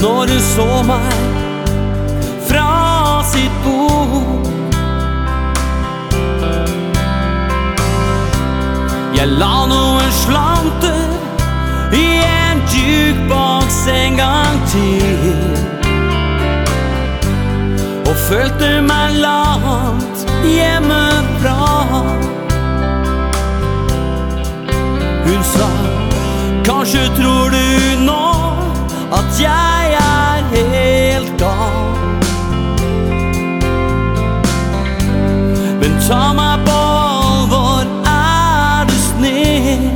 når du så meg fra sitt bord. Jeg la noen slanter i en jukebox en gang til, og følte meg langt hjemmefra. Hun sa, kanskje tror du nå at jeg er helt gal, men ta meg på alvor, er du snill.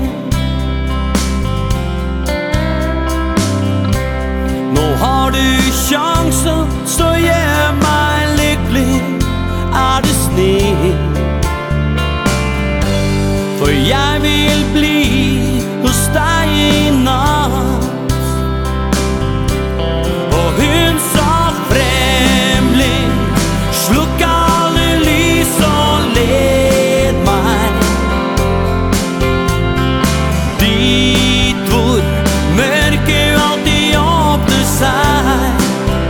Nå har du sjansen, så gjør meg lykkelig, er du snill. For jeg vil bli hos deg i natt. Og hun sa fremling, slukk alle lys og led meg dit hvor mørket alltid åpner seg.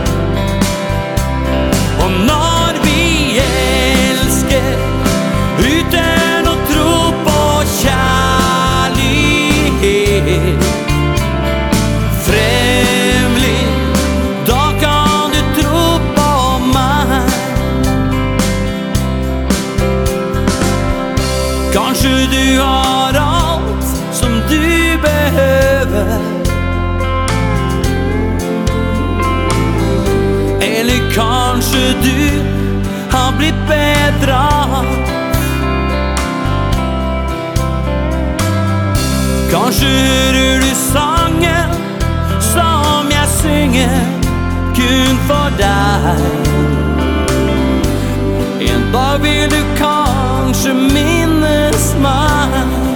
Og når vi elsker uten å tro på kjærlighet, fremling, da kan du tro på meg. Kanskje du har alt som du behøver, eller kanskje du har blitt bedre. Kanskje hører du sangen som jeg synger kun for deg. En dag vil du kanskje minnes meg.